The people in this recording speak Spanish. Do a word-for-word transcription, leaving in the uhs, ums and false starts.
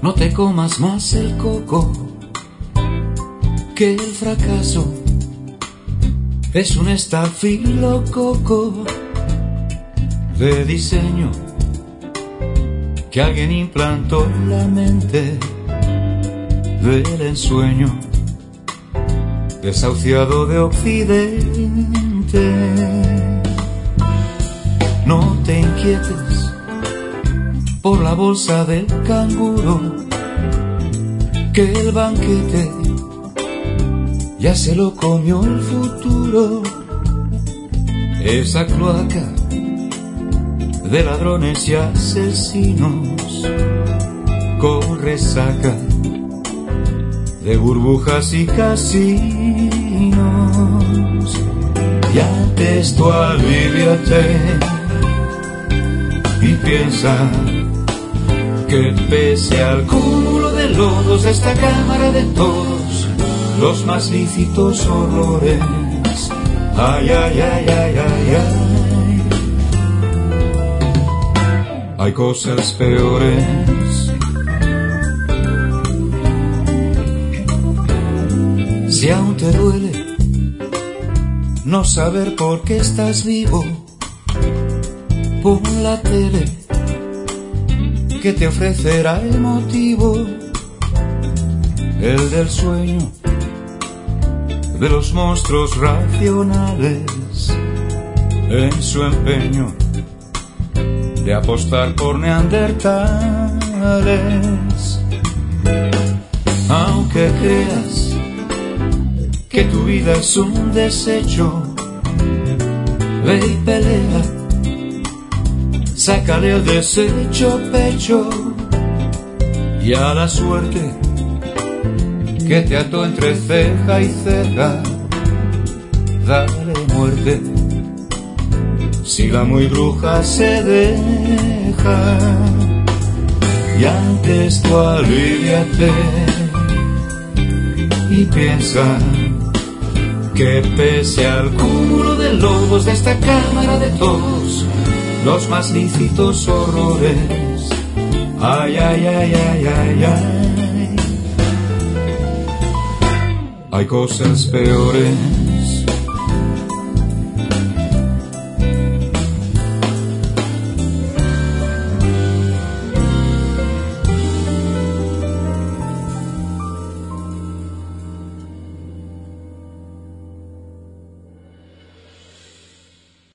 No te comas más el coco, que el fracaso es un estafilococo de diseño que alguien implantó en la mente del ensueño desahuciado de Occidente. No te inquietes por la bolsa del canguro, que el banquete ya se lo comió el futuro. Esa cloaca de ladrones y asesinos con resaca de burbujas y casinos. Y antes tú aliviate y piensa que pese al cúmulo de lodos de esta cámara de todos los más lícitos horrores, ay, ay, ay, ay, ay, ay, hay cosas peores. Si aún te duele no saber por qué estás vivo, pon la tele que te ofrecerá el motivo, el del sueño de los monstruos racionales en su empeño de apostar por neandertales. Aunque creas que tu vida es un desecho, ve y pelea, sácale el desecho pecho, y a la suerte que te ató entre ceja y ceja, dale muerte, si la muy bruja se deja. Y antes tú aliviate y piensa que pese al cúmulo de lobos de esta cámara de todos los más lícitos horrores, ay, ay, ay, ay, ay, ay, hay cosas peores.